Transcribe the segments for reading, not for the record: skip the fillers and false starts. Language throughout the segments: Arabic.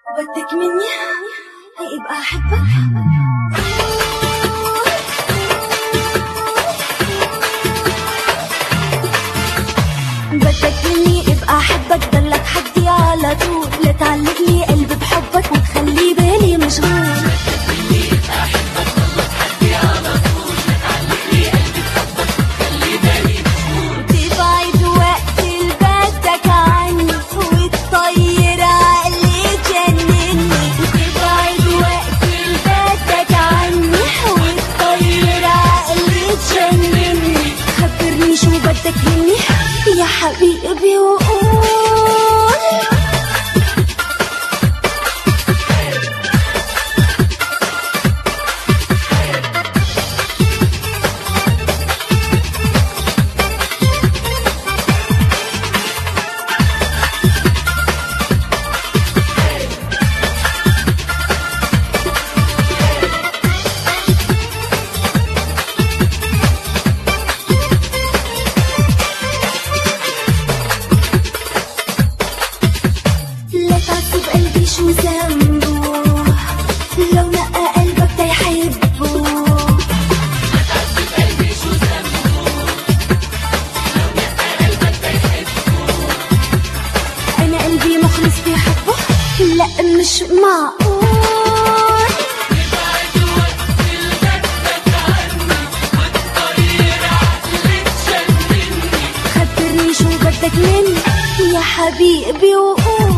بدك مني يبقى أحبك. بدك مني ابقى أحبك، ضلك حدي على طول، لا تعلق لي قلبي بحبك وتخلي بالي مشغول. بدك مني ابقى أحبك، ضلك حدي على طول، لا تعلق لي قلبي بحبك وتخلي بالي مشغول. تبعد وقت اللي بدك عني وتطير عقلي تجنني. تبعد وقت اللي بدك عني وتطير عقلي تجنني. خبرني شو بدك مني يا حبيبي وقول. لا تعصب قلبي شو ذنبه، لو نقى قلبك دا يحبه. لا تعذب قلبي شو ذنبه، لو نقى قلبك دا يحبه. أنا قلبي مخلص بحبه، لا مش معقول. تبعد وقت اللي بدك عني وتطير عقلي تجنني. خبرني شو بدك مني يا حبيبي وقول.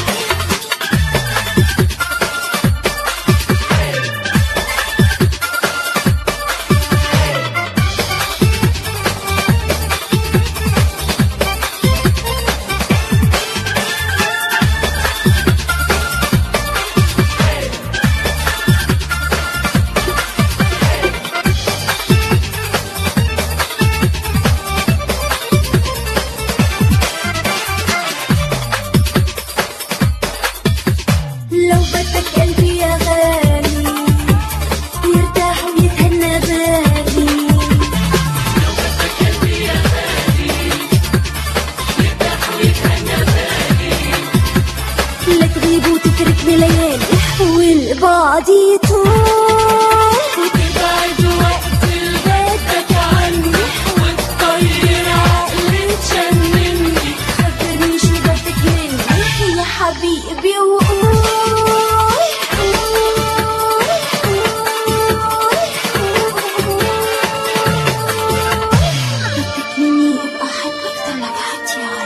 لو بدك قلبي يا غالي يرتاح ويتهنى بالي. لو بدك قلبي يا غالي يرتاح ويتهنى بالي. لا تغيب وتتركني ليالي والبعد يطول. وتبعد وقت اللي بدك عني وتطير عقلي تجنني. خبرني شو بدك مني يا حبيبي وقول. بدك مني ابقى أحبك، ضلك حدي على